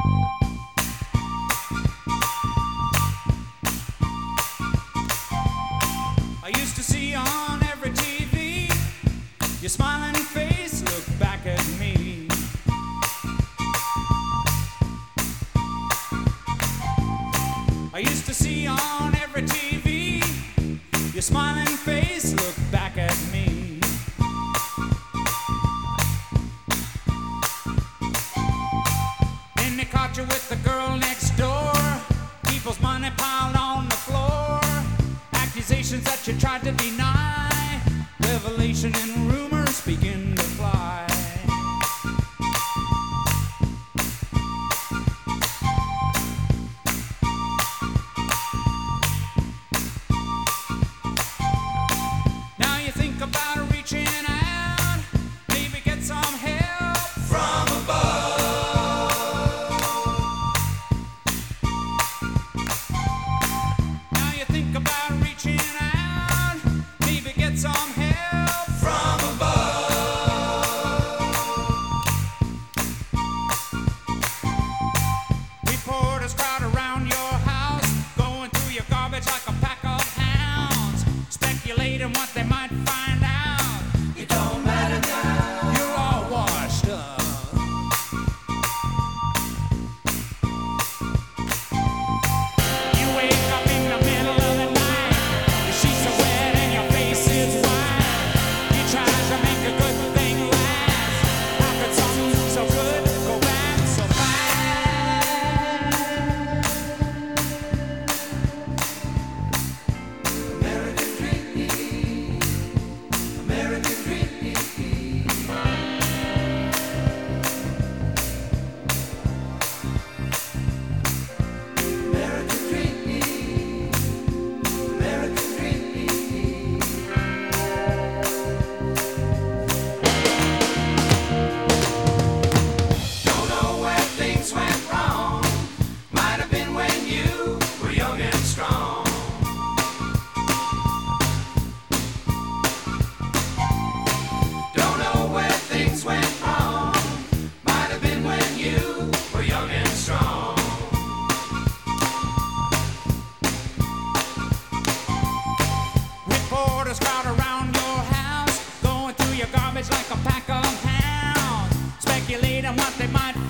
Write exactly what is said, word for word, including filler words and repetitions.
I used to see on every T V your smiling face look back at me. I used to see on every T V your smiling face look back at me. Then they caught you with the girl next door. People's money piled on the floor. Accusations that you tried to deny. Revelation and rumors begin to fly. Now you think about reaching out, maybe get some help from above. Now you think about reaching out, maybe get some help from above. Reporters crowd around your house, going through your garbage like a pack of hounds, speculating what they might find out. It don't matter now, you're all washed up. You wake up in the middle of the night, your sheets are wet and your face is white. You try to make a good thing last. How could something so good go bad so fast? American dream, American dream. American dream, American dream. Don't know where things went wrong. Might have been when you were young and strong. Don't know where things went wrong. Might have been when you were young and strong. Reporters crowd around your house, going through your garbage like a pack of hounds, speculating what they might